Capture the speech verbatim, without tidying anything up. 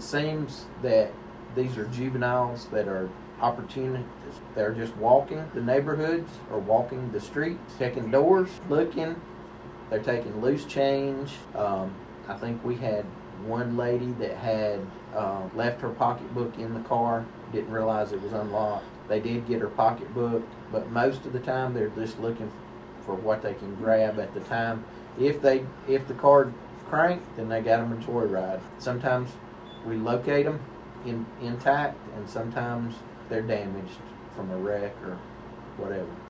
it seems that these are juveniles that are opportunists. They're just walking the neighborhoods or walking the streets, checking doors, looking. They're taking loose change. Um, I think we had one lady that had uh, left her pocketbook in the car, didn't realize it was unlocked. They did get her pocketbook, but most of the time they're just looking for what they can grab at the time. If they if the car cranked, then they got them a joyride. Sometimes we locate them in, intact, and sometimes they're damaged from a wreck or whatever.